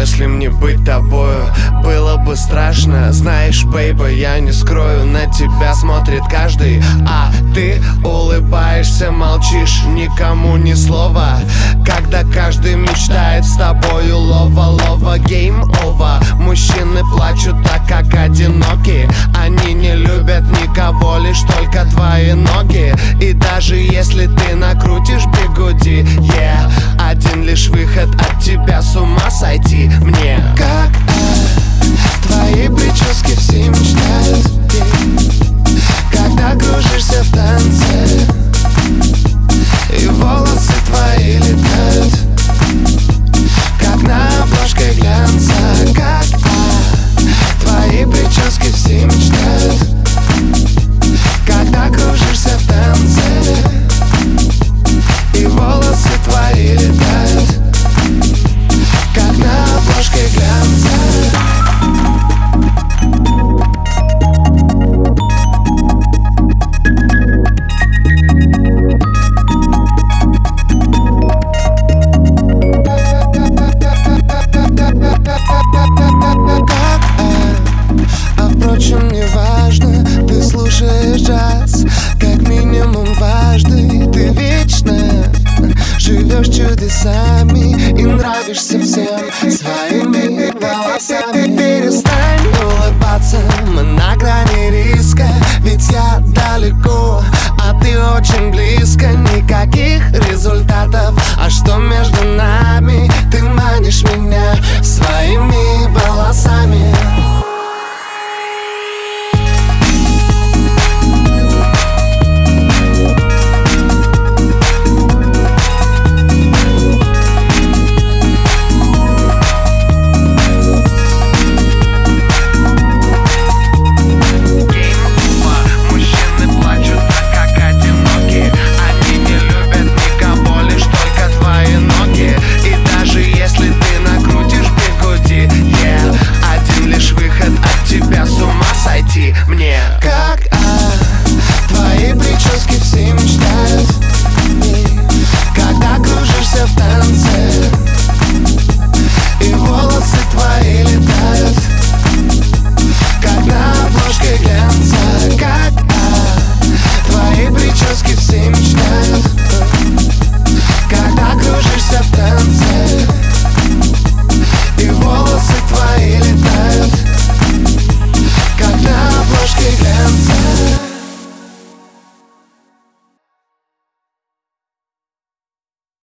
если мне быть тобою было бы страшно. Знаешь, бейба, я не скрою, на тебя смотрит каждый, а ты улыбаешься, молчишь, никому ни слова. Когда каждый мечтает с тобою лова-лова, гейм ова. Мужчины плачут так, как одиноки, они не любят никого, лишь только твои ноги. И даже если ты накрутишь бигуди, yeah, один лишь выход от тебя с ума сойти мне. Как твои прически все мечтают, когда кружишься в танце, и волосы твои летают, как на обложке глянца. Как твои прически все мечтают, когда кружишься в танце, и волосы твои летают, как на обложке глянца. Впрочем, не важно, ты слушаешь джаз как минимум дважды. Ты вечно живешь чудесами и нравишься всем своими волосами. Перестань улыбаться, мы на грани риска, ведь я далеко, а ты очень близко. Никаких результатов, а что между нами? Ты манишь меня своими волосами. Мне как твои прически все мечтают, когда кружишься в танце, и волосы твои летают, как на обложке глянца. Как твои прически все мечтают, когда кружишься в танце, и волосы твои летают, как на обложке глянца.